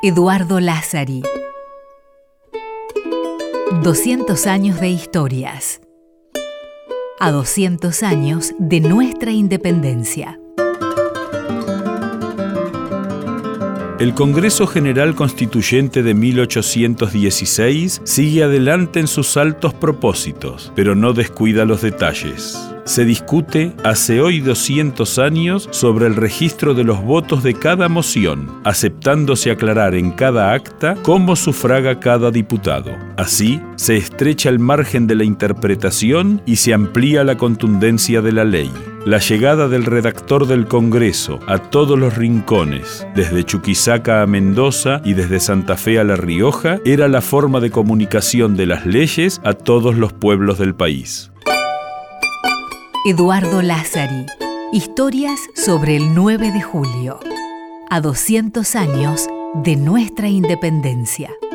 Eduardo Lázari. 200 años de historias. A 200 años de nuestra independencia. El Congreso General Constituyente de 1816 sigue adelante en sus altos propósitos, pero no descuida los detalles. Se discute, hace hoy 200 años, sobre el registro de los votos de cada moción, aceptándose aclarar en cada acta cómo sufraga cada diputado. Así, se estrecha el margen de la interpretación y se amplía la contundencia de la ley. La llegada del redactor del Congreso a todos los rincones, desde Chuquisaca a Mendoza y desde Santa Fe a La Rioja, era la forma de comunicación de las leyes a todos los pueblos del país. Eduardo Lázari. Historias sobre el 9 de julio. A 200 años de nuestra independencia.